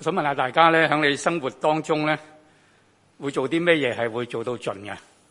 想問下大家咧，喺你生活當中咧，會做啲咩嘢係會做到盡嘅？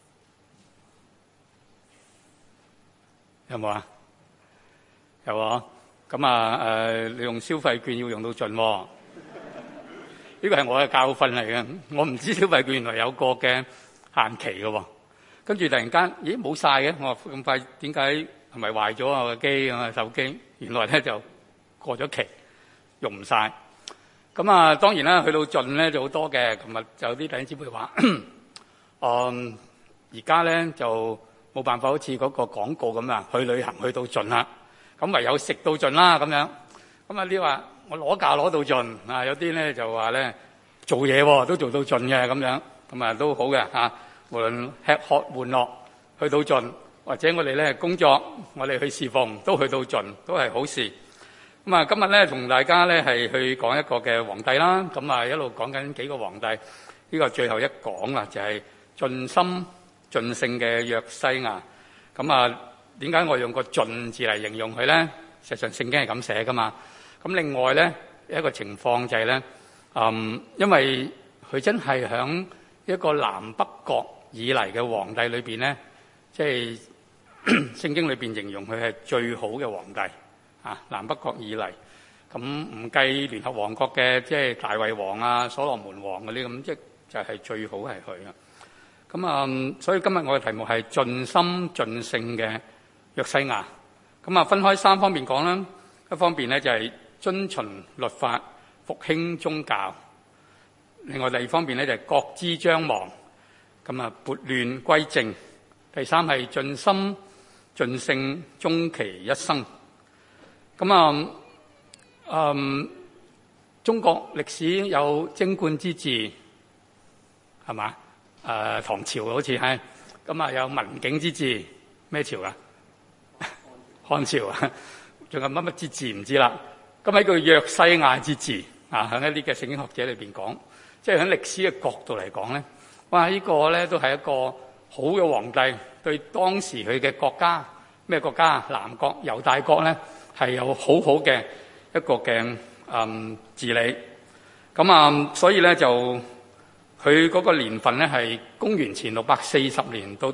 有冇啊？有啊！咁啊你用消費券要用到盡喎。呢個係我嘅教訓嚟嘅。我唔知消費券原來有個嘅限期嘅喎。跟住突然間，咦冇晒嘅！我話咁快點解係咪壞咗我嘅機啊手機？原來咧就過咗期，用唔晒。咁啊，當然啦，去到盡咧就好多嘅。琴日就有啲弟兄姊妹話，而家咧就冇辦法好似嗰個廣告咁啊，去旅行去到盡啦。咁唯有食到盡啦咁樣。咁啊啲話我攞假攞到盡啊，有啲咧就話咧做嘢都做到盡嘅咁樣，咁啊都好嘅嚇。無論吃喝玩樂去到盡，或者我哋咧工作，我哋去侍奉都去到盡，都係好事。咁啊，今日咧同大家咧係去講一個嘅皇帝啦。咁啊一路講緊幾個皇帝，呢個最後一講啦，就係盡心盡性嘅約西亞。咁啊，點解我用個盡字嚟形容佢咧？實際上聖經係咁寫噶嘛。咁另外咧一個情況就係咧，因為佢真係響一個南北國以嚟嘅皇帝裏邊咧，即係聖經裏邊形容佢係最好嘅皇帝。南北國以嚟，咁唔計聯合王國嘅，即係大衛王啊、所羅門王嗰啲咁，即就係最好係佢啊。咁啊，所以今日我嘅題目係盡心盡性嘅約西亞。咁啊，分開三方面講啦。一方面咧就係遵循律法、復興宗教；另外第二方面咧就係國之將亡，咁啊撥亂歸正；第三係盡心盡性終其一生。咁啊，中國歷史有貞觀之治，係嘛？唐朝好似係，咁啊有文景之治，咩朝啊？漢朝啊，仲有乜乜之治唔知啦。咁喺個約西亞之治啊，喺一啲嘅聖經學者裏邊講，即係喺歷史嘅角度嚟講咧，哇！呢個咧都係一個好嘅皇帝，對當時佢嘅國家，咩國家？南國猶大國咧。係有好好嘅一個嘅治理，咁啊，所以咧就佢嗰個年份咧係公元前640年到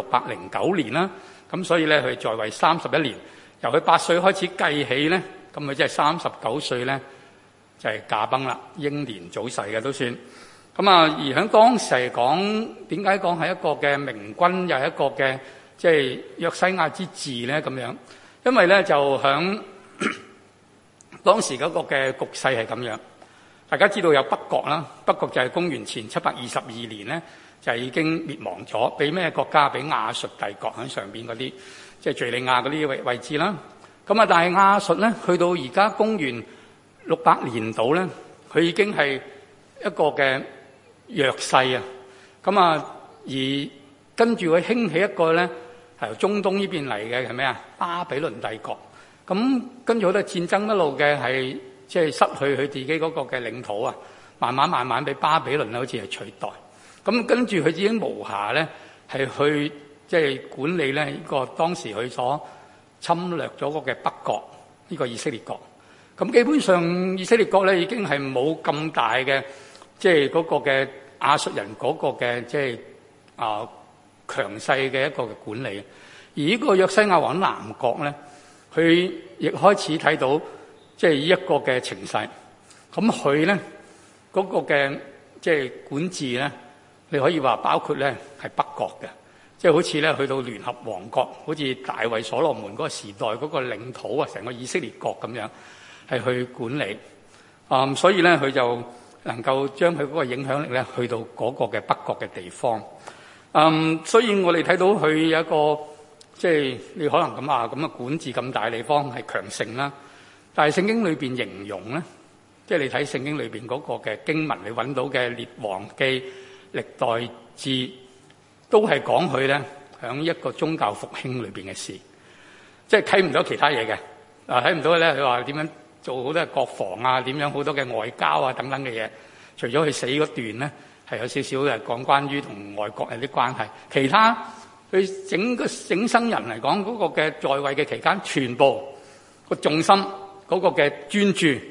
609年啦，咁所以咧佢在位31年，由佢8歲開始計起咧，咁佢即係39歲咧就係駕崩啦，英年早逝嘅都算。咁啊，而喺當時嚟講，點解講係一個嘅明君，又係一個嘅即係約西亞之治咧咁樣？因為咧就響當時嗰個嘅局勢係咁樣，大家知道有北國啦，北國就係公元前722年咧就已經滅亡咗，俾咩國家？俾亞述帝國喺上邊嗰啲，即係敘利亞嗰啲位置啦。咁啊，但係亞述咧去到而家公元600年度咧，佢已經係一個嘅弱勢啊。咁啊，而跟住佢興起一個咧。由中東呢邊嚟嘅係咩啊？巴比倫帝國，咁跟住好多戰爭一路嘅係即係失去佢自己嗰個嘅領土啊，慢慢俾巴比倫好似係取代。咁跟住佢已經無暇咧係去即係管理咧呢個當時佢所侵略咗嗰個嘅北國呢個以色列國。咁基本上以色列國咧已經係冇咁大嘅即係嗰個嘅亞述人嗰個嘅即係強勢嘅一個嘅管理，而呢個約西亞王南國咧，佢亦開始睇到即係呢一個嘅情勢。咁佢咧嗰個嘅即係管治咧，你可以話包括咧係北國嘅，即係好似咧去到聯合王國，好似大衛所羅門嗰個時代嗰個領土啊，成個以色列國咁樣係去管理。所以咧佢就能夠將佢嗰個影響力咧去到嗰個嘅北國嘅地方。所以我哋睇到佢有一個即係你可能咁話咁嘅管治咁大地方係強盛啦，但係聖經裏邊形容咧，即係你睇聖經裏邊嗰個嘅經文，你揾到嘅列王記、歷代志都係講佢咧響一個宗教復興裏邊嘅事，即係睇唔到其他嘢嘅。睇唔到咧，佢話點樣做好多嘅國防啊，點樣好多嘅外交啊等等嘅嘢，除咗佢死嗰段咧。係有少少嘅講關於同外國有啲關係，其他佢整生人嚟講嗰個嘅在位嘅期間，全部個重心嗰個嘅專注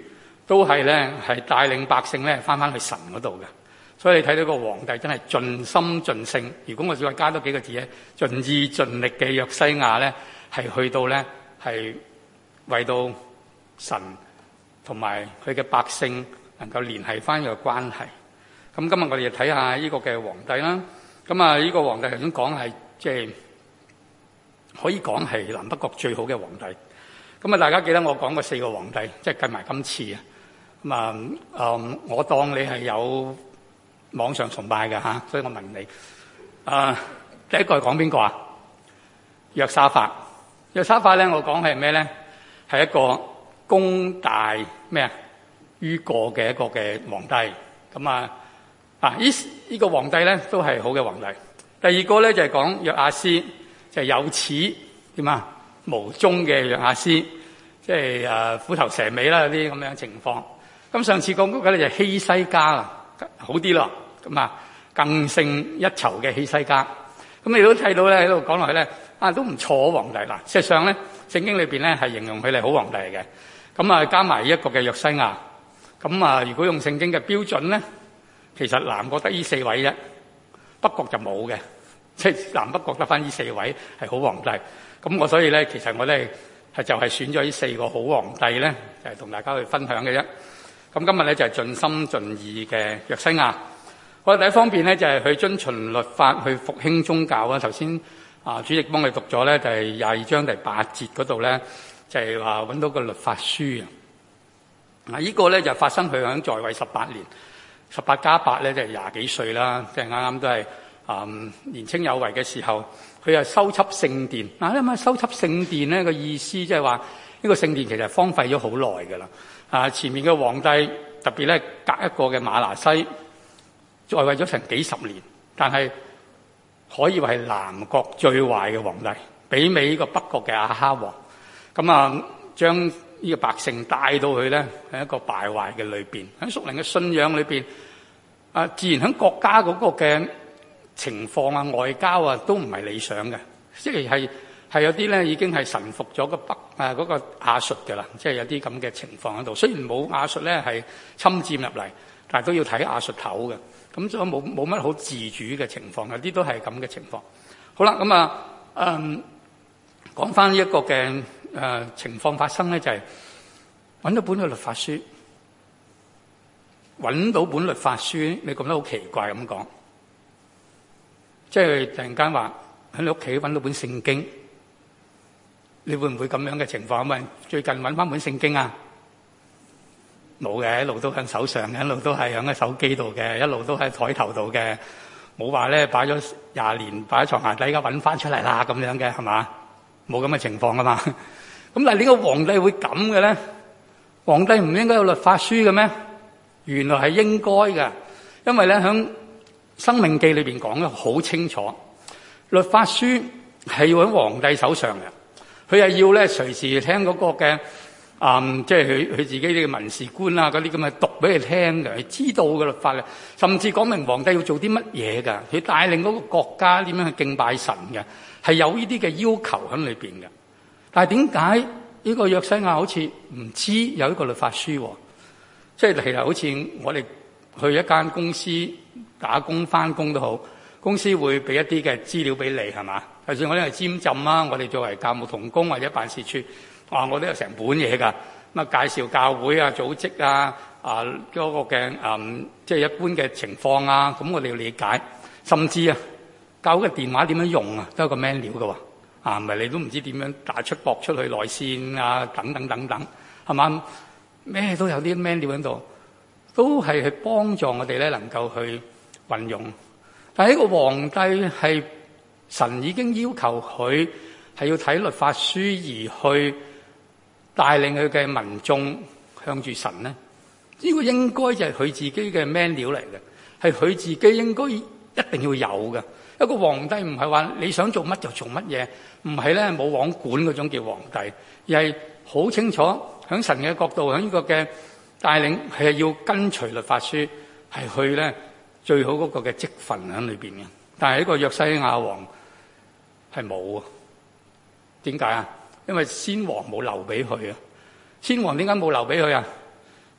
都係咧係帶領百姓咧翻去神嗰度嘅。所以你睇到個皇帝真係盡心盡性。如果我再加多幾個字咧，盡意盡力嘅約西亞咧，係去到咧係為到神同埋佢嘅百姓能夠聯繫翻個關係。咁今日我哋就睇下呢個嘅皇帝啦。咁啊，呢個皇帝頭先講係即係可以講係南北國最好嘅皇帝。咁啊，大家記得我講過4個皇帝，即係計埋今次啊。咁啊，我當你係有網上崇拜嘅嚇，所以我問你，第一個係講邊個啊？約沙法。約沙法咧，我講係咩咧？係一個功大咩啊於過嘅一個嘅皇帝。咁呢個皇帝咧都係好嘅皇帝。第二個咧就係講約亞斯，就係有齒點啊無蹤嘅約亞斯，即係虎頭蛇尾啦，有啲咁樣情況。咁上次講嗰個咧就希西家啦，好啲咯。咁啊，更勝一籌嘅希西家。咁你都睇到咧喺度講落去咧，都唔錯皇帝嗱。事實上咧，聖經裏邊咧係形容佢哋好皇帝嚟嘅。咁啊，加埋一個嘅約西亞。咁啊，如果用聖經嘅標準咧，其實南國得呢4位啫，北國就冇嘅。即係南北國得翻呢4位係好皇帝。咁我所以咧，其實我哋就係選咗呢4個好皇帝咧，就係同大家去分享嘅啫。咁今日咧就係盡心盡意嘅約西亞。我哋第一方面咧就係去遵循律法去復興宗教啊。頭先主席幫你讀咗咧，就係22章第8節嗰度咧，就係話揾到個律法書啊。呢個咧就發生佢喺在位18年，18加8咧就係20幾歲啦，即係啱啱都係年青有為嘅時候，佢又修葺聖殿。嗱，因為修葺聖殿咧個意思即係話呢個聖殿其實荒廢咗好耐㗎啦。前面嘅皇帝特別咧隔一個嘅馬拿西，在位咗成幾十年，但係可以話係南國最壞嘅皇帝，媲美呢個北國嘅亞哈王。咁將呢個百姓帶到去咧係一個敗壞嘅裏邊，喺屬靈嘅信仰裏邊，自然喺國家嗰個嘅情況啊、外交啊都唔係理想嘅，即係有啲咧已經係臣服咗個嗰個亞述嘅啦，即係有啲咁嘅情況喺度。雖然冇亞述咧係侵佔入嚟，但係都要睇亞述頭嘅。咁所以冇乜好自主嘅情況，有啲都係咁嘅情況。好啦，咁講翻呢一個嘅情況發生咧，就係揾到本嘅律法書，揾到本律法書，你覺得好奇怪咁講，即係突然間話喺你屋企揾到本聖經，你會唔會咁樣嘅情況？咁最近揾翻本聖經啊？冇嘅，一路都喺手上嘅，一路都係喺個手機度嘅，一路都喺台頭度嘅，冇話咧擺咗20年擺喺床下底，而家揾翻出嚟啦咁樣嘅，係嘛？冇咁嘅情況噶嘛。咁但係點解皇帝會咁嘅咧？皇帝唔應該有律法書嘅咩？原來係應該嘅，因為咧喺申命記裏邊講得好清楚，律法書係要喺皇帝手上嘅，佢係要咧隨時聽嗰個嘅。即係佢自己啲文士官啊，嗰啲咁嘅讀俾佢聽嘅，佢知道嘅律法嘅，甚至講明皇帝要做啲乜嘢㗎，佢帶領嗰個國家點樣去敬拜神嘅，係有呢啲嘅要求喺裏邊嘅。但係點解呢個約西亞好似唔知有一個律法書？即係其實好似我哋去一間公司打工翻工都好，公司會俾一啲嘅資料俾你係嘛？就算我哋係尖浸啦，我哋作為教務同工或者辦事處。我都有成本嘢㗎，介紹教會啊、組織啊、嗰個嘅即係一般嘅情況啊，咁我哋要理解，甚至教會嘅電話點樣用啊，都有個 manual 㗎喎，唔係你都唔知點樣打出駁出去內線啊，等等等等，係嘛？咩都有啲 manual 喺度，都係去幫助我哋咧能夠去運用。但係呢個皇帝係神已經要求佢係要睇律法書而去帶領佢嘅民眾向住神咧，呢個應該就係佢自己嘅 manual嚟嘅，係佢自己應該一定要有嘅。一個皇帝唔係話你想做乜就做乜嘢，唔係咧冇王管嗰種叫皇帝，而係好清楚喺神嘅角度，喺呢個嘅帶領係要跟隨律法書，係去咧最好嗰個嘅職分喺裏邊嘅。但係呢個約西亞王係冇啊，點解啊？因為先王冇留俾佢啊！先王點解冇留俾佢啊？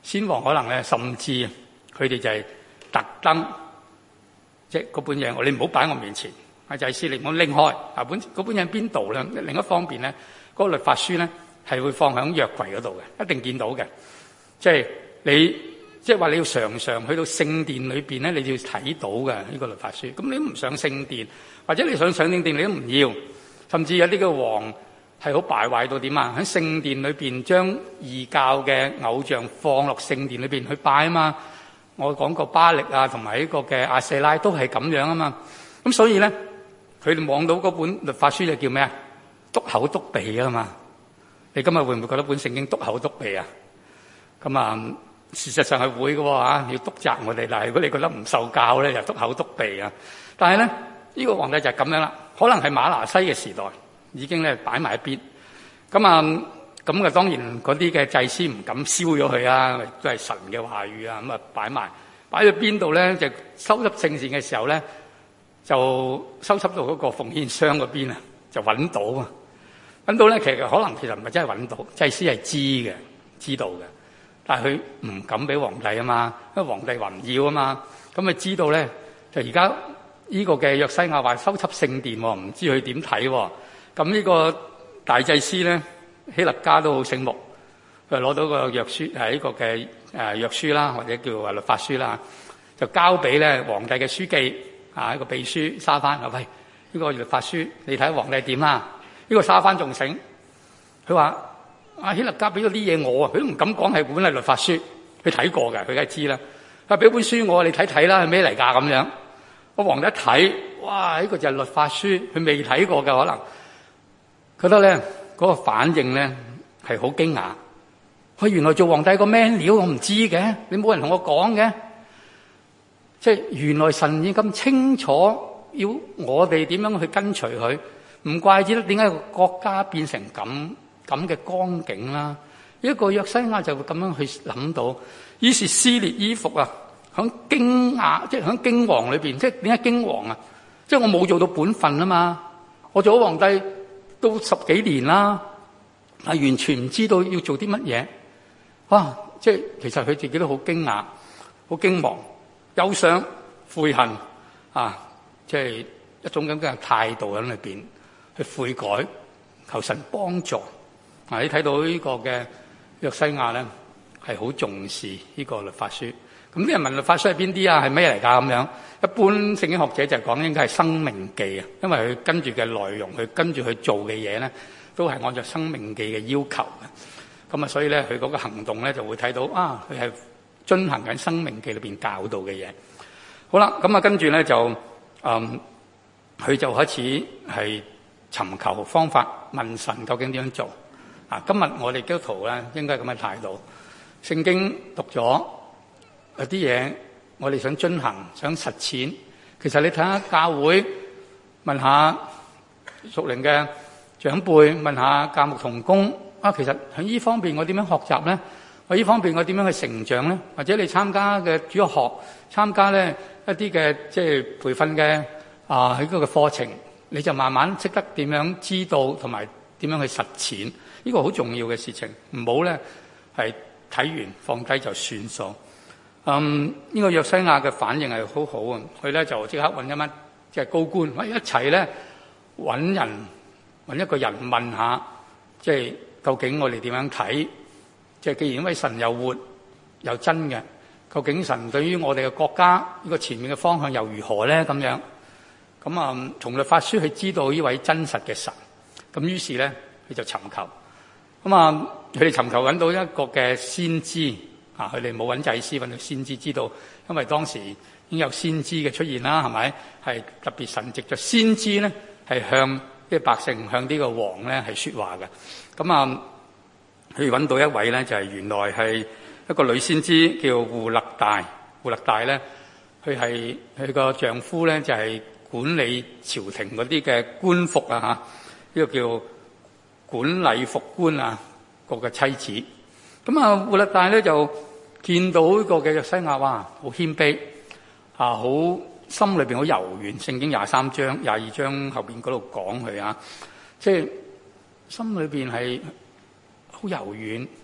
先王可能咧，甚至佢哋就係特登，即係嗰本嘢，你唔好擺喺我面前。祭司你唔好拎開。嗰本嘢喺邊度咧？另一方面咧，嗰個律法書咧係會放喺約櫃嗰度嘅，一定見到嘅。即係你，即係話你要常常去到聖殿裏邊咧，你要睇到嘅呢個律法書。咁你都唔上聖殿，或者你想上聖殿，你都唔要。甚至有啲嘅王係好敗壞到點啊？喺聖殿裏邊將異教嘅偶像放落聖殿裏邊去拜啊嘛。我講過巴力啊，同埋呢個嘅亞舍拉都係咁樣啊嘛。咁所以咧，佢哋望到嗰本律法書就叫咩啊？篤口篤鼻啊嘛！你今日會唔會覺得本聖經篤口篤鼻啊？咁啊，事實上係會嘅喎嚇，要督責我哋。但係如果你覺得唔受教咧，就篤口篤鼻啊。但係咧，呢個皇帝就係咁樣啦。可能係馬拿西嘅時代已經咧擺埋一邊。咁啊，當然嗰啲嘅祭司唔敢燒咗佢啊，都係神嘅話語啊。咁啊擺埋，擺到邊度咧？就收執聖善嘅時候咧，就收執到嗰個奉獻箱嗰邊啊，就揾到啊！揾到咧，其實唔係真係揾到，祭司係知道嘅，但係佢唔敢俾皇帝啊嘛，因為皇帝話唔要啊嘛。咁咪知道咧，就而家呢個嘅約西亞話收葺聖殿，唔知佢點睇。咁呢個大祭司咧，希勒家都好醒目，佢攞到個約書係呢個嘅約書啦，或者叫律法書啦，就交俾咧皇帝嘅書記。一個秘書沙番話：喂，呢個律法書你睇皇帝點啦？呢個沙番仲醒，佢話：希勒家俾咗啲嘢我啊，佢都唔敢講係本係律法書，佢睇過嘅，佢梗係知啦。佢俾本書我，你睇睇啦，係咩嚟㗎咁樣？個皇帝一睇，哇！呢個就係律法書，佢未睇過嘅可能，覺得咧嗰個反應咧係好驚訝。佢原來做皇帝個咩料我唔知嘅，你冇人同我講嘅。即係原來神已經咁清楚，要我哋點樣去跟隨佢，唔怪之得點解個國家變成咁嘅光景啦。一個約西亞就會咁樣去諗到，於是撕裂衣服啊，響驚訝，即係響驚惶裏邊，即係點解驚惶啊？即係我冇做到本分啊嘛，我做咗皇帝都10幾年啦，係完全唔知道要做啲乜嘢。哇！即係其實佢自己都好驚訝，好驚惶。憂傷、悔恨啊，即係一種咁嘅態度喺裏邊去悔改，求神幫助。你睇到呢個嘅約西亞咧，係好重視呢個律法書。咁啲人問律法書係邊啲啊？係咩嚟㗎？咁樣一般聖經學者就講應該係申命記啊，因為佢跟住嘅內容，佢跟住去做嘅嘢咧，都係按照申命記嘅要求嘅。咁啊，所以咧佢嗰個行動咧就會睇到啊，佢係遵行緊《申命記》裏邊教導嘅嘢。好啦，咁啊跟住咧就佢就開始係尋求方法，問神究竟點樣做。今日我哋基督徒咧應該咁嘅態度。聖經讀咗有啲嘢，我哋想遵行、想實踐。其實你睇下教會，問下屬靈嘅長輩，問下教牧同工其實喺呢方面我點樣學習咧？我呢方面我點樣去成長咧？或者你參加嘅主日學，參加咧一啲嘅即係培訓嘅喺嗰個課程，你就慢慢識得點樣知道同埋點樣去實踐，呢個好重要嘅事情。唔好咧係睇完放低就算數。呢個約西亞嘅反應係好好啊！佢咧就即刻揾一班即係高官，一齊咧揾一個人問下，即係究竟我哋點樣睇？即係既然因為神又活又真嘅，究竟神對於我哋嘅國家呢個前面嘅方向又如何咧？咁樣咁從律法書去知道呢位真實嘅神。咁於是咧佢就尋求。佢哋尋求揾到一個嘅先知佢哋冇揾祭司，揾到先知，知道因為當時已經有先知嘅出現啦，係咪？係特別神藉著先知咧係向啲百姓，向呢個王咧係說話嘅。佢揾到一位咧，就係原來係一個女先知，叫戶勒大。戶勒大咧，佢個丈夫咧就係管理朝廷嗰啲嘅官服呢個叫管禮服官個嘅妻子。戶勒大咧就見到呢個嘅約西亞，哇，好謙卑好心裏邊好柔軟。聖經23章、22章後邊嗰度講佢即係心裏邊係好柔軟，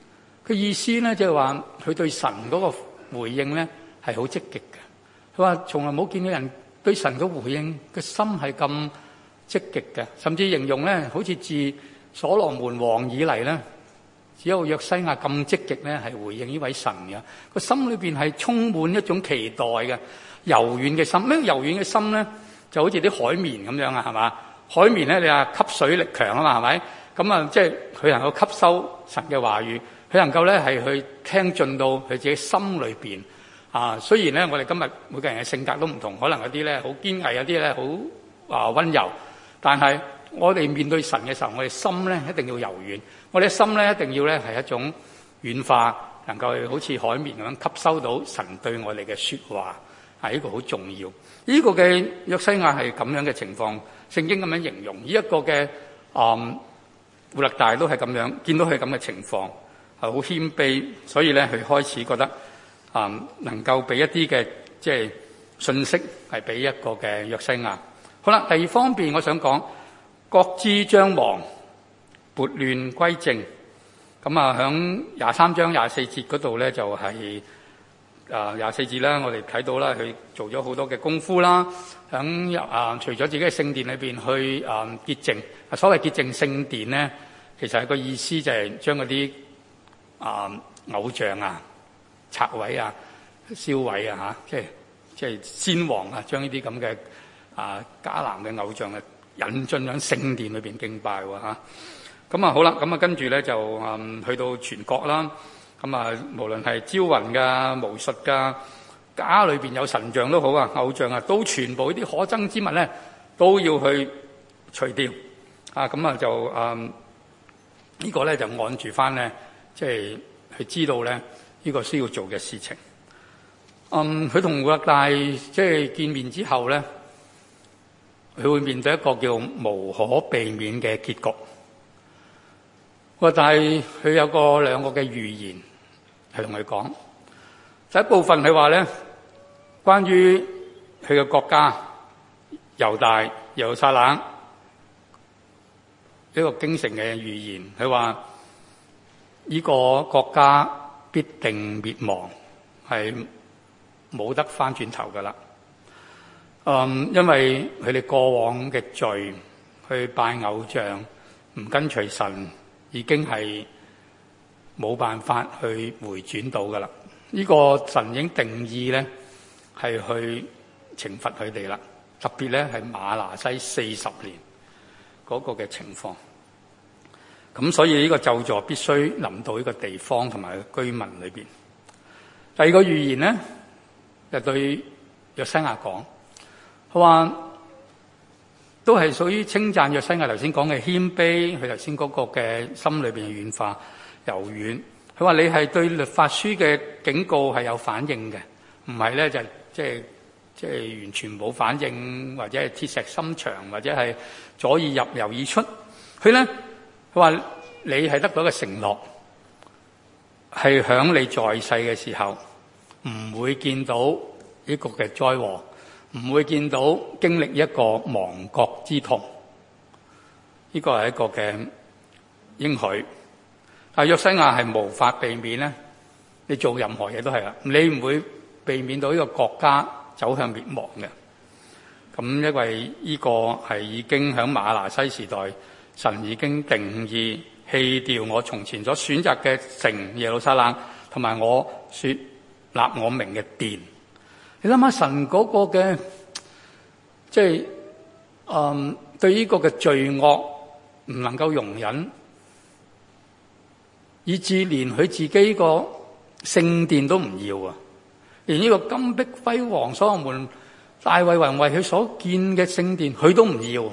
佢意思咧即係話佢對神嗰個回應咧係好積極嘅。佢話從來冇見到人對神嘅回應嘅心係咁積極嘅，甚至形容咧好似自所羅門王以嚟咧，只有約西亞咁積極咧係回應呢位神嘅，個心裏邊係充滿一種期待嘅柔軟嘅心。咩柔軟嘅心咧？就好似啲海綿咁樣啊，係嘛？海綿咧，你話吸水力強啊嘛，係咪？咁啊，即係佢能夠吸收神嘅話語，佢能夠咧係去聽進到佢自己心裏邊啊。雖然咧，我哋今日每個人嘅性格都唔同，可能有啲咧好堅毅，有啲咧好溫柔，但係我哋面對神嘅時候，我哋心咧一定要柔軟，我哋心咧一定要咧係一種軟化，能夠好似海綿咁樣吸收到神對我哋嘅說話，係呢個好重要。呢個嘅約西亞係咁樣嘅情況，聖經咁樣形容。呢一個嘅戶勒大都係咁樣，見到佢咁嘅情況，係好謙卑，所以咧佢開始覺得能夠俾一啲嘅即係信息係俾一個嘅約西亞。好啦，第二方面我想講，國之將亡，撥亂歸正。咁啊，響23章24節嗰度咧就係24節啦，我哋睇到啦，佢做咗好多嘅功夫啦，響除咗自己嘅聖殿裏邊去潔淨。所謂潔淨聖殿咧，其實係個意思就係將嗰啲偶像啊拆毀啊燒毀啊嚇，即係先王啊將呢啲咁嘅迦南嘅偶像啊引進響聖殿裏邊敬拜喎嚇。咁啊好啦，咁啊跟住咧就去到全國啦。咁啊，無論係招魂㗎、巫術㗎，家裏邊有神像都好啊，偶像啊，都全部啲可憎之物咧，都要去除掉。咁啊就呢個咧就按住翻咧，即係佢知道咧呢個需要做嘅事情。佢同戶勒大即係見面之後咧，佢會面對一個叫無可避免嘅結局。但係佢有兩個嘅預言係同佢講。第一部分佢話咧，關於佢嘅國家猶大耶路撒冷一個京城嘅預言，佢話呢個國家必定滅亡，係冇得翻轉頭噶啦。因為佢哋過往嘅罪，去拜偶像，唔跟隨神，已經係冇辦法去回轉到噶啦。呢個神已經定義咧，係去懲罰佢哋啦。特別咧係馬拿西40年嗰個嘅情況。咁所以呢個咒詛必須臨到呢個地方同埋居民裏邊。第二個預言咧，就對約西亞講，佢話都係屬於稱讚約西亞頭先講嘅謙卑，佢頭先嗰個嘅心裏邊嘅軟化柔軟。佢話你係對律法書嘅警告係有反應嘅，唔係咧就即係完全冇反應，或者係鐵石心腸，或者係左耳入右耳出。佢話你係得到一個承諾，係響你在世嘅時候唔會見到呢個嘅災禍，唔會見到經歷一個亡國之痛。呢個係一個嘅應許。但約西亞係無法避免咧，你做任何嘢都係啦，你唔會避免到呢個國家走向滅亡嘅。咁因為呢個係已經響馬拿西時代，神已經定義棄掉我從前所選擇嘅城耶路撒冷，同埋我說立我名嘅殿。你諗下神嗰個嘅即係對呢個嘅罪惡唔能夠容忍，以至連佢自己個聖殿都唔要啊！連呢個金碧輝煌所羅門大衛為佢所建嘅聖殿，佢都唔要。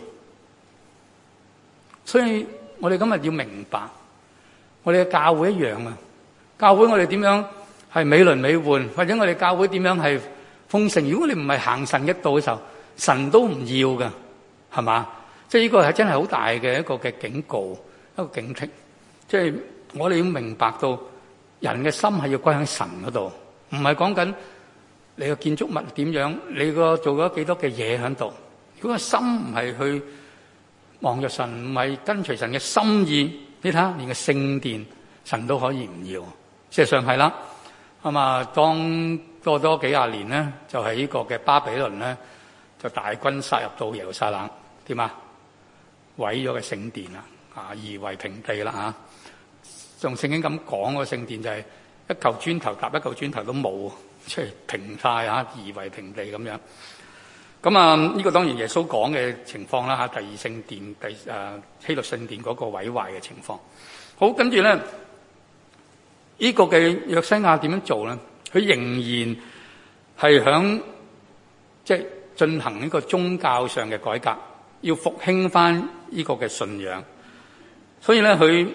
所以我哋今日要明白，我哋嘅教會一樣啊！教會我哋點樣係美輪美奐，或者我哋教會點樣係豐盛？如果你唔係行神嘅道嘅時候，神都唔要噶，係嘛？即係呢個係真係好大嘅一個嘅警告，一個警惕。即係我哋要明白到人嘅心係要歸喺神嗰度，唔係講緊你個建築物點樣，你個做咗幾多嘅嘢喺度。如果個心唔係去望着神，唔係跟隨神嘅心意，你睇下連個聖殿神都可以唔要， 事實上係啦。咁啊，當過多幾廿年咧，就係呢個嘅巴比倫咧，就大軍殺入到耶路撒冷，點啊？毀咗個聖殿啦，夷為平地啦嚇。仲聖經咁講個聖殿就係一嚿磚頭搭一嚿磚頭都冇，即係平晒嚇，夷為平地咁樣。咁啊，呢個當然耶穌講嘅情況啦嚇，第二聖殿希律聖殿嗰個毀壞嘅情況。好，跟住咧，呢個嘅約西亞點樣做咧？佢仍然係響即係進行呢個宗教上嘅改革，要復興翻呢個嘅信仰。所以咧，佢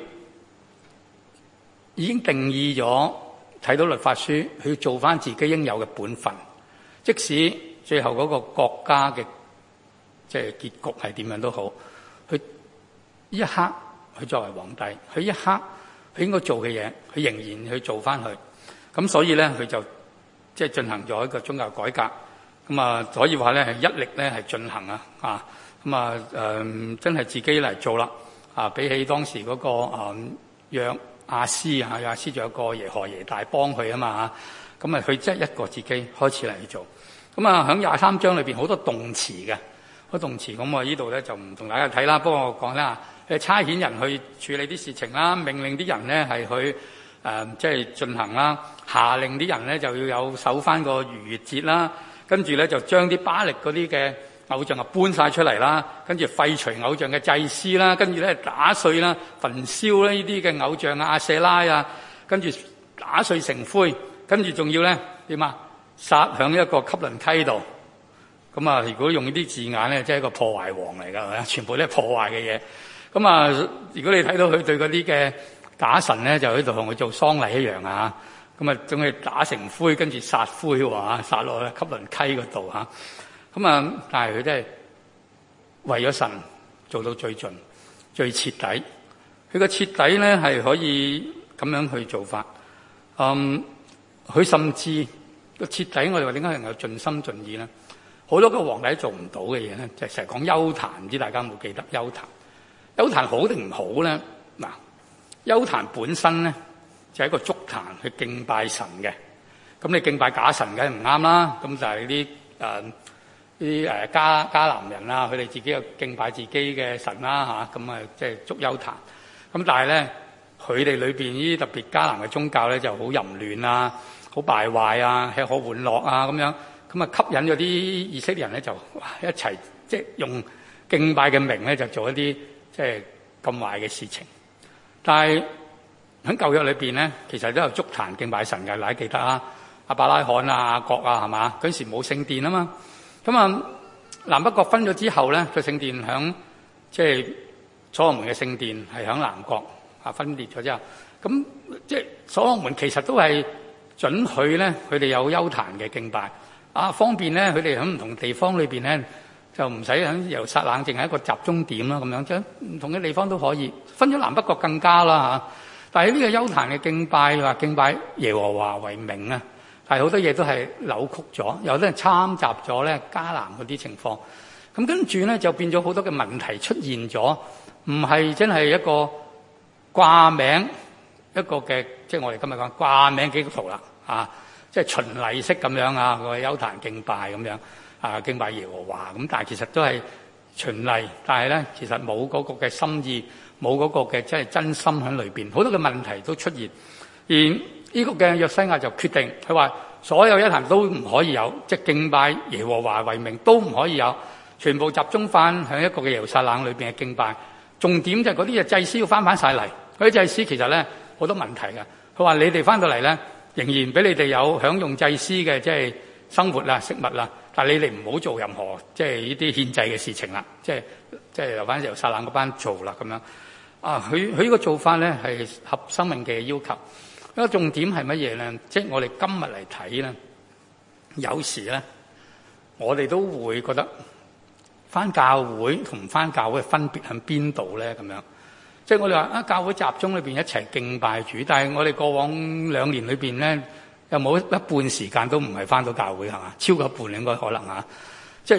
已經定義咗，睇到律法書，佢要做翻自己應有嘅本分，即使最後嗰個國家嘅即係結局係點樣都好，佢一刻佢作為皇帝，佢一刻佢應該做嘅嘢，佢仍然去做翻去。咁所以咧，佢就即係進行咗一個宗教改革。咁啊，可以話咧係一力咧係進行啊。咁啊真係自己嚟做啦。比起當時嗰個約亞斯約亞斯仲有個耶何耶大幫佢啊嘛。咁啊，佢即係一個自己開始嚟做。咁啊，喺23章裏邊好多動詞嘅，好多動詞。咁我呢度咧就唔同大家睇啦。不過我講啦，差遣人去處理啲事情啦，命令啲人咧係去即係進行啦，下令啲人咧就要有守翻個逾越節啦，跟住咧就將啲巴力嗰啲嘅偶像啊搬晒出嚟啦，跟住廢除偶像嘅祭司啦，跟住咧打碎啦、焚燒呢啲嘅偶像啊、亞舍拉啊，跟住打碎成灰，跟住仲要咧點啊？撒響一個汲淪溪度。咁啊，如果用呢啲字眼咧，即係一個破壞王嚟㗎，係咪？全部都係破壞嘅嘢。咁啊，如果你睇到佢對嗰啲嘅假神咧，就喺度同佢做喪禮一樣啊！咁啊，仲係打成灰，跟住撒灰喎，撒落去汲淪溪嗰度嚇。咁啊，但係佢真係為咗神做到最盡、最徹底。佢個徹底咧係可以咁樣去做法。佢甚至個徹底，我哋話點解能夠盡心盡意咧？好多個皇帝做唔到嘅嘢咧，就成日講邱壇，唔知大家有冇記得邱壇？邱壇好定唔好咧？嗱，邱壇本身咧就係一個築壇去敬拜神嘅。咁你敬拜假神梗係唔啱啦。咁就係啲迦南人啊，佢哋自己又敬拜自己嘅神啦嚇。咁啊即係築邱壇。咁但係咧，佢哋裏邊呢啲特別迦南嘅宗教咧就好淫亂啊，好敗壞啊，吃喝玩樂啊咁樣。咁啊吸引咗啲以色列人咧就一齊即係用敬拜嘅名咧就做一啲即係咁壞嘅事情。但係喺舊約裏邊咧，其實都有築壇敬拜神嘅，大家記得啊，亞伯拉罕啊、雅各啊，係嘛？嗰時冇聖殿啊嘛。咁啊，南北國分咗之後咧，個聖殿響即係所羅門嘅聖殿係響南國分裂咗之後，咁即係所羅門其實都係准許咧，佢哋有邱壇嘅敬拜方便咧，佢哋喺唔同地方裏邊咧就唔使喺耶路撒冷淨係一個集中點啦，咁樣即係唔同嘅地方都可以分咗南北國更加啦嚇。但係呢個邱壇嘅敬拜話敬拜耶和華為名啊，但係好多嘢都係扭曲咗，有啲人參雜咗咧迦南嗰啲情況。咁跟住咧就變咗好多嘅問題出現咗，唔係真係一個掛名一個嘅，即係我哋今日講掛名基督徒啦即係循例式咁樣個邱壇敬拜咁樣敬拜耶和華咁，但係其實都係循例，但係咧其實冇嗰個嘅心意，冇嗰個嘅即係真心喺裏邊，好多嘅問題都出現。而呢個嘅約西亞就決定，佢話所有邱壇都唔可以有，即係敬拜耶和華為名都唔可以有，全部集中翻喺一個嘅耶路撒冷裏邊嘅敬拜。重點就係嗰啲嘅祭司要翻晒嚟，嗰啲祭司其實咧好多問題嘅。佢話你哋翻到嚟咧，仍然俾你哋有享用祭司嘅即係生活啦、食物啦，但係你哋唔好做任何即係呢啲獻祭嘅事情啦，即係留翻耶路撒冷嗰班做啦咁樣。佢呢個做法咧係合生命嘅要求。一個重點係乜嘢咧？即係我哋今日嚟睇咧，有時咧我哋都會覺得翻教會同唔翻教會嘅分別喺邊度咧？咁樣即係我哋話教會集中裏邊一齊敬拜主，但係我哋過往2年裏邊咧，有冇一半時間都唔係翻到教會係嘛？超過一半應該可能即係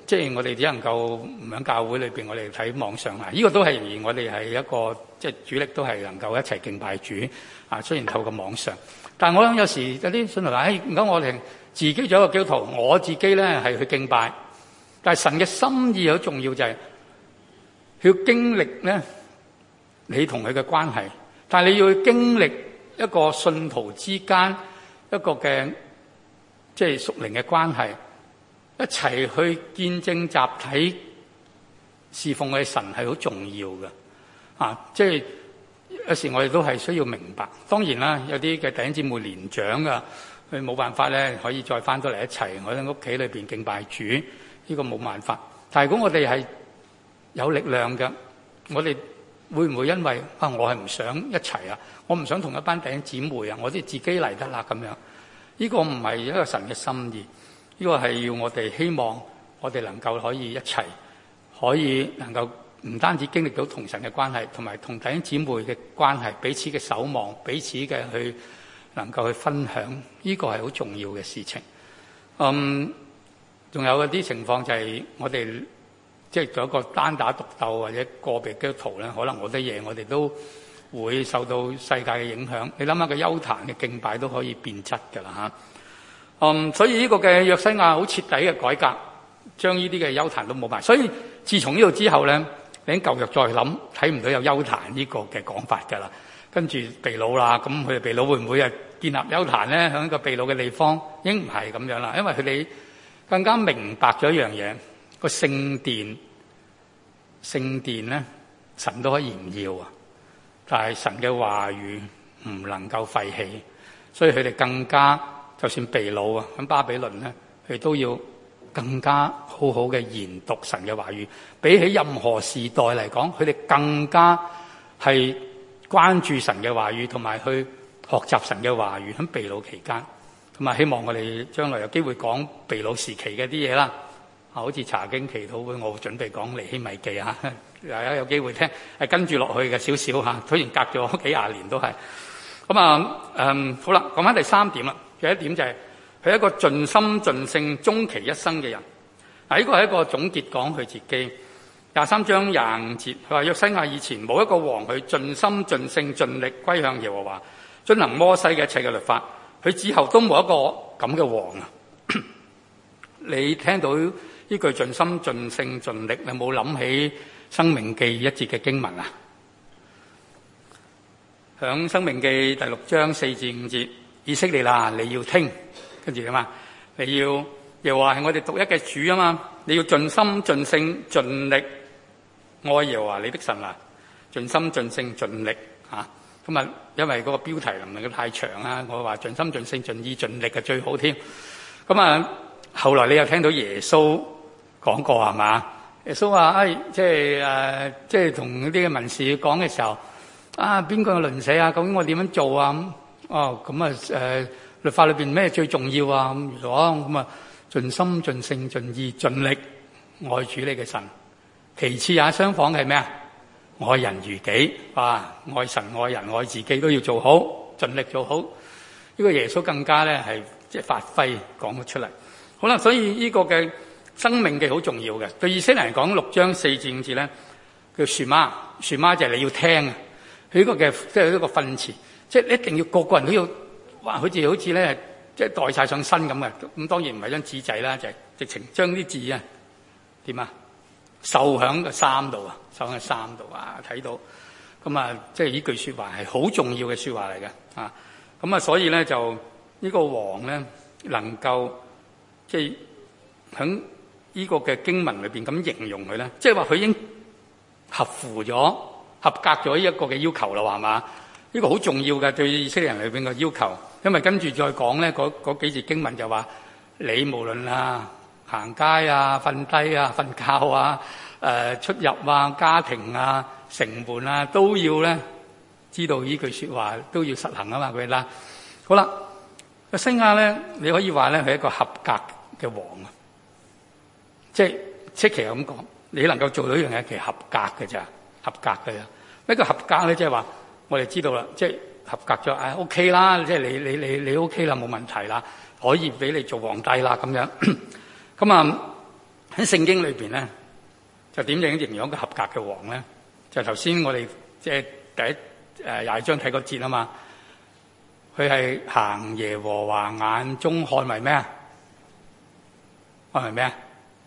即係我哋只能夠唔喺教會裏邊，我哋睇網上啊。呢個都係仍然我哋係一個即係主力，都係能夠一齊敬拜主啊。雖然透過網上，但係我諗有時有啲信徒話：而家我哋自己做一個基督徒，我自己咧係去敬拜，但係神嘅心意好重要，就係要經歷咧你同佢嘅關係，但係你要去經歷一個信徒之間一個嘅即係屬靈嘅關係，一齊去見證集體侍奉嘅神係好重要嘅啊！即係有時我哋都係需要明白。當然啦，有啲嘅弟兄姊妹年長噶，佢冇辦法咧，可以再翻到嚟一齊我喺屋企裏邊敬拜主，呢個冇辦法。但係如果我哋係有力量嘅，我哋會唔會因為我係唔想一齊啊？我唔想同一班弟兄姊妹啊，我哋自己嚟得啦咁樣？呢個唔係一個神嘅心意，呢個係要我哋希望我哋能夠可以一齊，可以能夠唔單止經歷到同神嘅關係，同埋同弟兄姊妹嘅關係，彼此嘅守望，彼此嘅去能夠去分享，呢個係好重要嘅事情。仲有啲情況就係我哋即係做一個單打獨鬥或者個別基督徒咧，可能好多嘢我哋都會受到世界嘅影響。你諗下個邱壇嘅敬拜都可以變質㗎啦嚇。所以呢個嘅約西亞好徹底嘅改革，將呢啲嘅邱壇都冇埋。所以自從呢度之後咧，你喺舊約再諗睇唔到有邱壇呢個嘅講法㗎啦。跟住被擄啦，咁佢哋被擄會唔會建立邱壇咧？喺一個被擄嘅地方已經唔係咁樣啦，因為佢哋更加明白咗一樣嘢，個聖殿咧，神都可以唔要啊，但係神嘅話語唔能夠廢棄，所以佢哋更加就算被擄啊，喺巴比倫咧，佢都要更加好好嘅研讀神嘅話語，比起任何時代嚟講，佢哋更加係關注神嘅話語，同埋去學習神嘅話語喺被擄期間。咁啊，希望我哋將來有機會講被擄時期嘅啲嘢啦。好似查經祈禱會，我準備講尼希米記啊，大家有機會聽，係跟住落去嘅少少嚇。雖然隔咗幾廿年都係。咁啊，好啦，講翻第三點啦。有一點就係佢係一個盡心盡性終其一生嘅人。嗱，呢個係一個總結講佢自己。23章25節，佢話約西亞以前冇一個王去盡心盡性盡力歸向耶和華，遵行摩西嘅一切嘅律法。佢之後都冇一個咁嘅王啊！你聽到呢句盡心盡性盡力，你有冇諗起申命記一節嘅經文啊？響申命記第6章4至5節，以色列啦，你要聽，跟住點啊？你要又話係我哋獨一嘅主啊嘛！你要盡心盡性盡力愛耶和華你的神啊！盡心盡性盡力啊！咁啊，因為嗰個標題唔能夠太長啊，我話盡心盡性盡意盡力嘅最好添。咁啊，後來你又聽到耶穌講過係嘛？耶穌話：即係同啲嘅文士講嘅時候，邊個鄰舍啊？究竟我點樣做啊？律法裏邊咩最重要啊？咁啊，盡心盡性盡意盡力愛主你嘅神。其次也相仿係咩啊？愛人如己，愛神愛人愛自己都要做好，盡力做好。呢個耶穌更加咧係即係發揮講咗出嚟。好啦，所以呢個嘅生命嘅好重要嘅。對以色列人嚟講，6章4至5節咧叫説媽，説媽就係你要聽啊。佢呢個嘅即係一個訓詞，即係一定要個個人都要好似咧即係代晒上身咁嘅。咁當然唔係張紙仔啦，就係直情將啲字啊點啊？繡喺個衫度啊，繡喺衫度啊，睇到咁啊，即係呢句説話係好重要嘅説話嚟嘅啊。咁啊，所以咧就呢個王咧能夠即係喺呢個嘅經文裏邊咁形容佢咧，即係話佢已經合格咗呢一個嘅要求啦，係嘛？呢個好重要嘅對以色列人裏邊嘅要求，因為跟住再講咧嗰幾節經文就話你無論行街啊、瞓低啊、瞓覺啊、出入啊、家庭啊、城門啊，都要咧知道呢句説話，都要實行啊嘛佢啦。好啦，約西亞咧，你可以話咧係一個合格嘅王啊，即係其實咁講，你能夠做到一樣嘢，其實合格嘅咋，合格嘅咋。咩叫合格咧？即係話我哋知道啦，即係合格咗，OK 啦，即係你 OK 啦，冇問題啦，可以俾你做皇帝啦咁樣。咁喺聖經裏邊咧，就點樣形容一個合格嘅王咧？就頭先我哋即係第一廿章睇個節啊嘛，佢係行耶和華眼中看為咩啊？看為咩啊？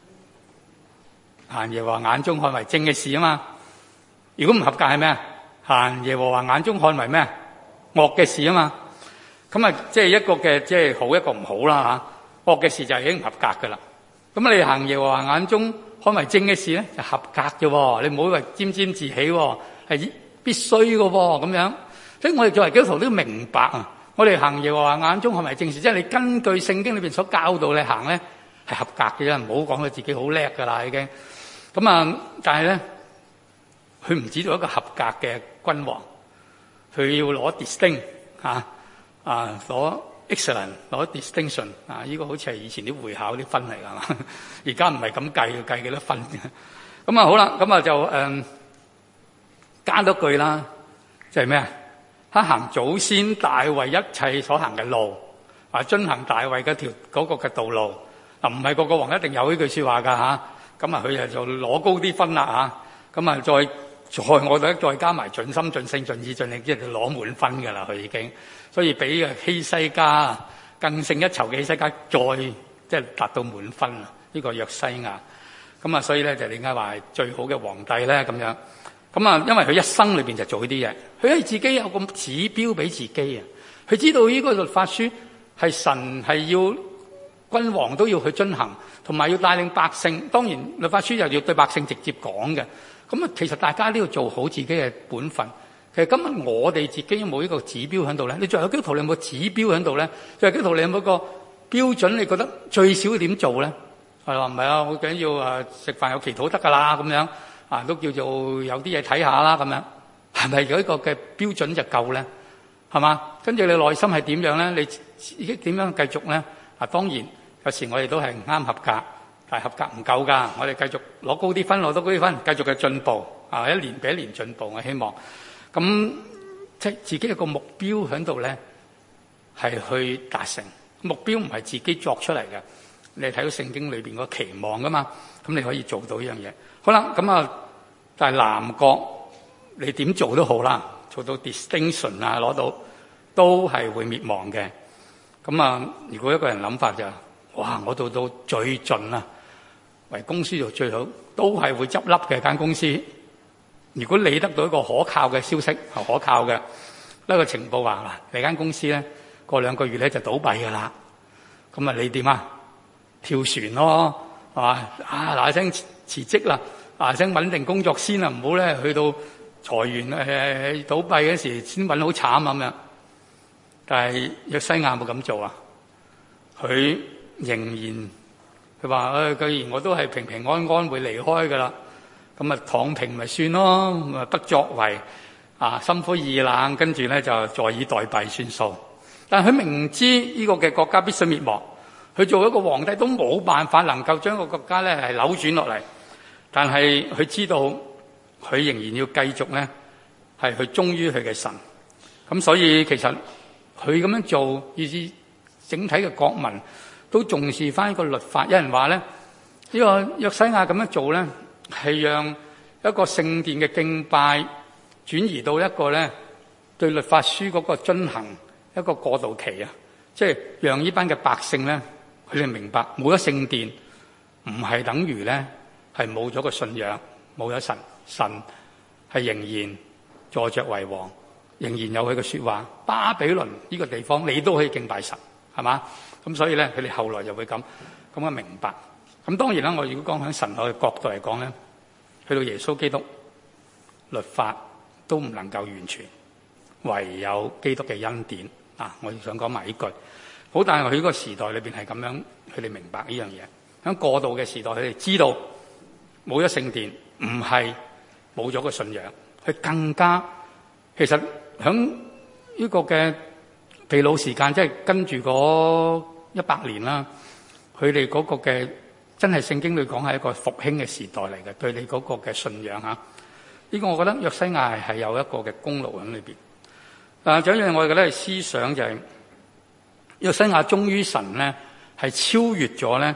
行耶和華眼中看為正嘅事啊嘛。如果唔合格係咩啊？行耶和華眼中看為咩啊？惡嘅事啊嘛。咁啊，即係一個嘅即係好，一個唔好啦嚇。惡嘅事就已經唔合格噶啦。咁你行耶和華眼中看為正嘅事咧，就合格嘅喎。你唔好話沾沾自喜喎，係必須嘅喎咁樣。所以我哋作為基督徒都要明白啊。我哋行耶和華眼中看為正事，即係你根據聖經裏邊所教導你行咧，係合格嘅啫。唔好講佢自己好叻噶啦已經。咁啊，但係咧，佢唔止做一個合格嘅君王，佢要攞 distinct 攞 excellent 攞 distinction 啊！呢個好似係以前啲會考啲分嚟㗎嘛，而家唔係咁計，要計幾多分嘅。咁啊好啦，咁啊就加多句啦，就係咩啊？他行祖先大衛一切所行嘅路，遵行大衛嗰條嗰個嘅道路。嗱，唔係個個王一定有呢句説話㗎嚇。咁啊，佢就攞高啲分啦嚇。咁啊，我哋再加埋盡心盡性盡意盡力，即係攞滿分㗎啦。佢已經，所以比希西家更勝一籌嘅希西家再即係達到滿分啊！呢個約西亞咁啊，所以咧就點解話係最好嘅皇帝咧咁樣？咁啊，因為佢一生裏邊就做呢啲嘢，佢係自己有個指標俾自己啊！佢知道呢個律法書係神係要君王都要去遵行，同埋要帶領百姓。當然律法書又要對百姓直接講嘅。咁啊，其實大家都要做好自己嘅本分。其實今日我哋自己有冇呢個指標喺度咧？你作為基督徒，你有冇指標喺度咧？作為基督徒，你有冇個標準？你覺得最少要點做咧？係話唔係啊？好緊要食飯有祈禱得㗎啦，咁樣都叫做有啲嘢睇下啦，咁樣係咪有一個嘅標準就夠咧？係嘛？跟住你內心係點樣咧？你自己點樣繼續咧？當然有時我哋都係唔啱合格。但係合格唔夠㗎，我哋繼續攞高啲分，攞到高啲分，繼續嘅進步一年比一年進步。我希望咁即係自己有個目標喺度咧，係去達成目標，唔係自己作出嚟嘅。你睇到聖經裏邊個期望㗎嘛，咁你可以做到呢樣嘢。好啦，咁啊，但係南國你點做都好啦，做到 distinction 攞到都係會滅亡嘅。咁啊，如果一個人諗法就哇，我做到最盡啦！為公司做最好，都係會執笠嘅間公司。如果你得到一個可靠嘅消息，係可靠嘅一個情報話嗱，你間公司咧過2個月咧就倒閉㗎啦。咁啊，你點啊？跳船咯，係嘛？嗱聲辭職啦，嗱聲穩定工作先啊，唔好咧去到裁員倒閉嗰時先揾好慘咁樣。但係約西亞冇咁做啊，佢仍然。佢話既然我都係平平安安會離開㗎啦，咁啊躺平咪算咯，不作為心灰意冷，跟住咧就坐以待斃算數。但係佢明知呢個嘅國家必須滅亡，佢做一個皇帝都冇辦法能夠將個國家咧係扭轉落嚟。但係佢知道佢仍然要繼續咧係去忠於佢嘅神。咁所以其實佢咁樣做，以至整體嘅國民都重視翻一個律法。有人話咧，呢個約西亞咁樣做咧，係讓一個聖殿嘅敬拜轉移到一個咧對律法書嗰個遵行一個過渡期啊！即係讓呢班嘅百姓咧，佢哋明白冇咗聖殿，唔係等於咧係冇咗個信仰，冇咗神，神係仍然坐著為王，仍然有佢嘅說話。巴比倫呢個地方，你都可以敬拜神，係嘛？咁所以咧，佢哋後來就會咁嘅明白。咁當然啦，我如果講喺神學嘅角度嚟講咧，去到耶穌基督，律法都唔能夠完全，唯有基督嘅恩典啊！我想講埋呢句。好，但係佢呢個時代裏邊係咁樣，佢哋明白呢樣嘢。喺過渡嘅時代，佢哋知道冇咗聖殿，唔係冇咗個信仰，佢更加其實喺呢個嘅被擄時間，即係跟住嗰100年啦，佢哋嗰個嘅真係聖經裏講係一個復興嘅時代嚟嘅，對你嗰個嘅信仰嚇。呢個我覺得約西亞係有一個嘅功勞喺裏邊。但係仲有一樣我哋覺得係思想就係約西亞忠於神咧，係超越咗咧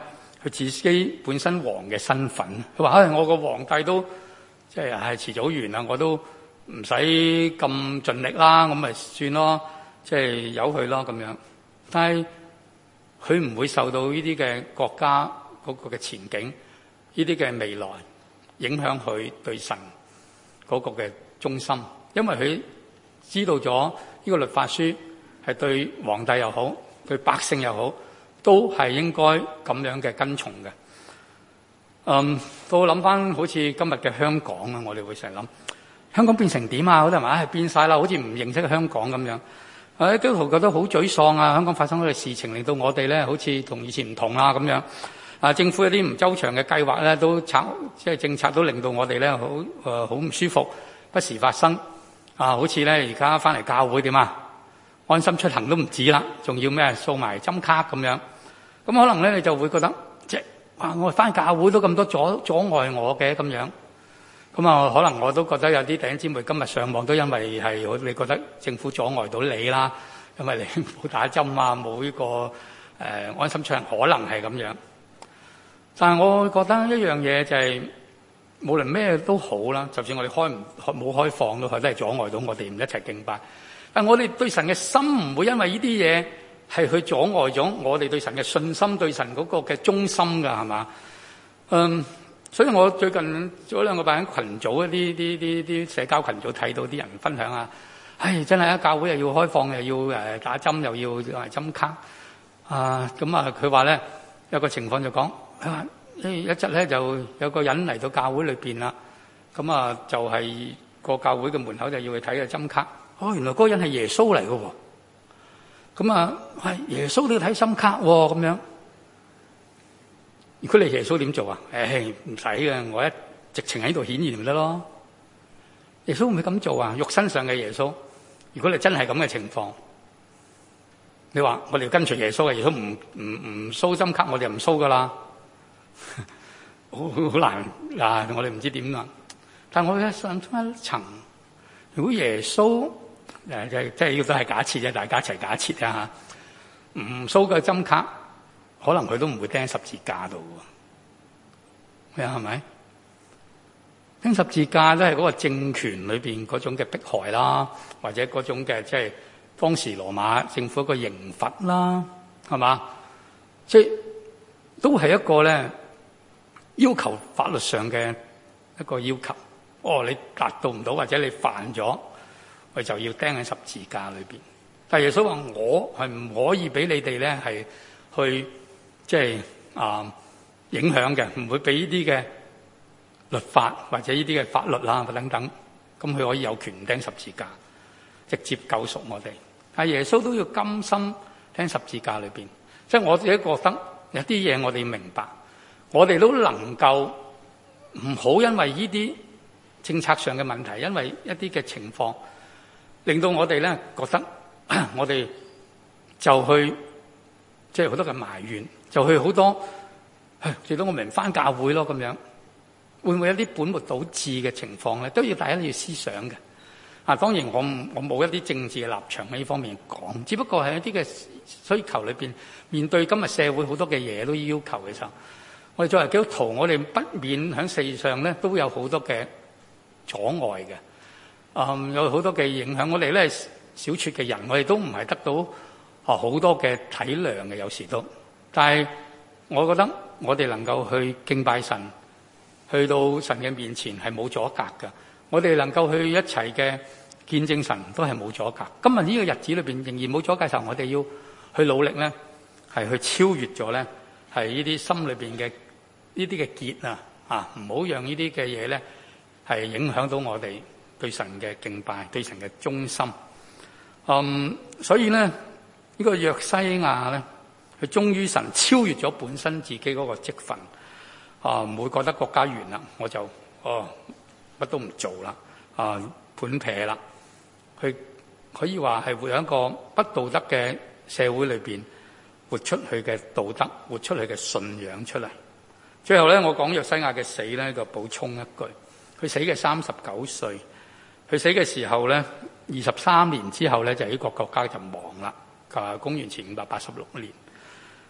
佢自己本身王嘅身份。佢話：我個皇帝都即係遲早完啦，我都唔使咁盡力啦，咁咪算咯，即係由佢咯咁樣。但係佢唔會受到呢啲嘅國家嗰個嘅前景，呢啲嘅未來影響佢對神嗰個嘅忠心，因為佢知道咗呢個律法書係對皇帝又好，對百姓又好，都係應該咁樣嘅跟從嘅。到諗翻好似今日嘅香港啊，我哋會成日諗香港變成點啊？好多人話變晒啦，好似唔認識香港咁樣。基督徒覺得好沮喪啊！香港發生咗嘅事情，令到我哋咧好似同以前唔同啦咁樣。政府有啲唔周詳嘅計劃咧，都即係政策都令到我哋咧好唔舒服，不時發生。好似咧而家翻嚟教會點啊？安心出行都唔止啦，仲要咩掃埋針卡咁樣。咁可能咧你就會覺得即係我翻教會都咁多阻礙我嘅咁樣。咁可能我都覺得有啲弟兄姊妹今日上網都因為係你覺得政府阻礙到你啦，因為你冇打針啊，冇呢個安心出行，可能係咁樣。但係我覺得一樣嘢就係無論咩都好啦，就算我哋冇開放都係阻礙到我哋唔一齊敬拜。但我哋對神嘅心唔會因為呢啲嘢係去阻礙咗我哋對神嘅信心，對神嗰個嘅忠心㗎，係嘛？所以我最近做咗2個拜喺群組啲社交群組睇到啲人分享啊，真係教會又要開放，又要打針，又要針卡佢話咧有個情況就講，一陣咧就有個人嚟到教會裏邊啦，就係個教會嘅門口就要去睇個針卡。原來嗰個人係耶穌嚟嘅喎，耶穌都要睇針卡喎咁樣。如果你耶穌點做啊？唔使嘅，我一直情喺度顯現咪得咯。耶穌會唔會咁做啊？肉身上嘅耶穌，如果你真係咁嘅情況，你話我哋要跟隨耶穌嘅，耶穌唔蘇針卡，我哋唔蘇噶啦，好難嗱，我哋唔知點啦。但我一想一層，如果耶穌即係呢個都係假設啫，大家一齊假設啊嚇，唔蘇嘅針卡，可能佢都唔會釘十字架度喎，係咪？釘十字架都係嗰個政權裏邊嗰種嘅迫害啦，或者嗰種嘅即係當時羅馬政府一個刑罰啦，係嘛？即係都係一個咧要求法律上嘅一個要求。你達到唔到或者你犯咗，佢就要釘喺十字架裏邊。但係耶穌話：我係唔可以俾你哋咧係去即係影響嘅，唔會俾呢啲嘅律法或者呢啲嘅法律啦等等。咁佢可以有權釘十字架，直接救贖我哋。但係耶穌都要甘心釘十字架裏邊。即係我自己覺得有啲嘢我哋要明白，我哋都能夠唔好因為呢啲政策上嘅問題，因為一啲嘅情況，令到我哋咧覺得我哋就去即係好多嘅埋怨，就去好多最多我明返教會咯咁樣，會唔會有啲本末倒置嘅情況咧？都要大家要思想嘅。當然我冇一啲政治嘅立場喺呢方面講，只不過係一啲嘅需求裏邊，面對今日社會好多嘅嘢都要求嘅時候，我哋作為基督徒，我哋不免喺世上咧都有好多嘅阻礙嘅，有好多嘅影響。我哋咧小撮嘅人，我哋都唔係得到好多嘅體諒嘅，有時都。但係我覺得我哋能夠去敬拜神，去到神嘅面前係冇阻隔嘅。我哋能夠去一齊嘅見證神都係冇阻隔。今日呢個日子裏邊仍然冇阻隔嘅時候，我哋要去努力咧，係去超越咗咧，係呢啲心裏邊嘅呢啲嘅結啊，唔好讓呢啲嘅嘢咧係影響到我哋對神嘅敬拜、對神嘅忠心。所以咧呢個約西亞咧，佢忠於神，超越咗本身自己嗰個職分，唔會覺得國家完啦，我就乜都唔做啦，盤撇啦。佢可以話係活喺一個不道德嘅社會裏邊，活出佢嘅道德，活出佢嘅信仰出嚟。最後咧，我講約西亞嘅死咧，就補充一句：佢死嘅39歲，佢死嘅時候咧23年之後咧，就呢個國家就亡啦。公元前586年，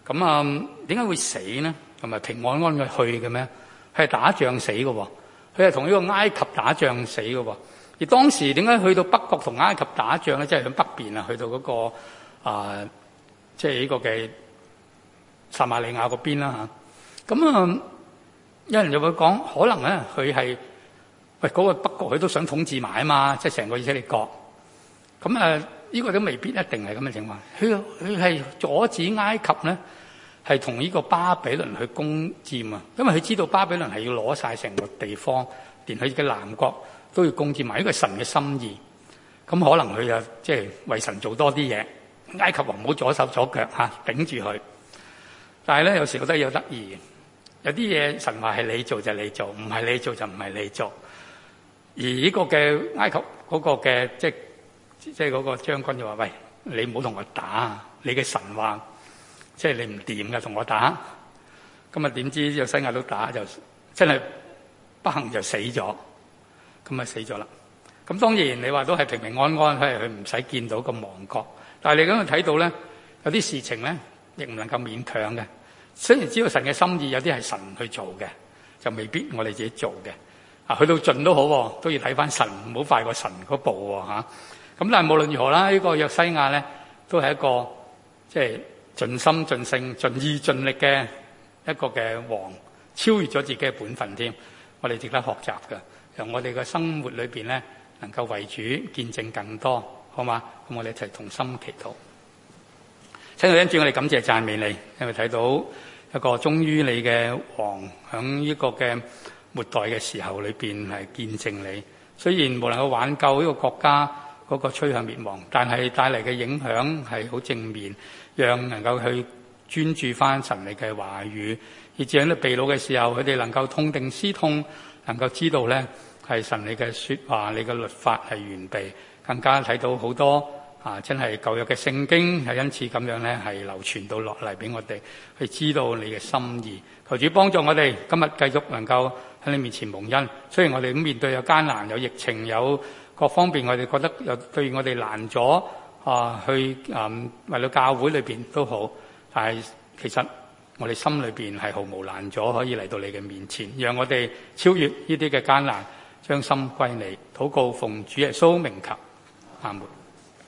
咁啊，點解會死呢？同埋平安安嘅去嘅咩？佢係打仗死嘅喎，佢係同呢個埃及打仗死嘅喎。而當時點解去到北國同埃及打仗咧？即係喺北邊啊，去到嗰個即係呢個嘅撒瑪利亞嗰邊啦嚇。咁啊，有人就會講，可能咧佢係嗰個北國佢都想統治埋啊嘛，即係成個以色列國。咁呢個都未必一定係咁嘅情況。佢係阻止埃及咧，係同呢個巴比倫去攻佔啊，因為佢知道巴比倫係要攞晒成個地方，連佢嘅南國都要攻佔埋，呢個係神嘅心意。咁可能佢就即係為神做多啲嘢，埃及王唔好左手左腳嚇頂住佢。但係咧，有時覺得有得意，有啲嘢神話係你做就你做，唔係你做就唔係你做。而呢個嘅埃及嗰個嘅即係嗰個將軍就話：喂，你唔好同我打，你嘅神話即係你唔掂嘅，同我打。咁啊點知約西亞都打，就真係不幸就死咗。咁啊死咗啦。咁當然你話都係平平安安，佢唔使見到個亡國。但係你咁樣睇到咧，有啲事情咧亦唔能夠勉強嘅。雖然知道神嘅心意，有啲係神去做嘅，就未必我哋自己做嘅。去到盡都好，都要睇翻神，唔好快過神嗰步喎嚇。咁但係無論如何啦，呢個約西亞咧都係一個即係盡心盡性盡意盡力嘅一個嘅王，超越咗自己嘅本分添。我哋值得學習嘅，由我哋嘅生活裏邊咧，能夠為主見證更多，好嘛？咁我哋一齊同心祈禱。親愛的主，我哋感謝讚美你，因為睇到一個忠於你嘅王響呢個嘅末代嘅時候裏邊係見證你。雖然冇能夠挽救呢個國家嗰個趨向滅亡，但係帶嚟嘅影響係好正面，讓能夠去專注翻神你嘅話語，以至喺佢被擄嘅時候，佢哋能夠痛定思痛，能夠知道咧係神你嘅說話，你嘅律法係完備，更加睇到好多真係舊約嘅聖經係因此咁樣咧係流傳到落嚟俾我哋去知道你嘅心意。求主幫助我哋今日繼續能夠喺你面前蒙恩。雖然我哋咁面對有艱難、有疫情、有各方面，我哋覺得有對我哋難咗去為到教會裏邊都好，但係其實我哋心裏邊係毫無難阻，可以嚟到你嘅面前，讓我哋超越呢啲嘅艱難，將心歸你。禱告奉主耶穌名求，阿門。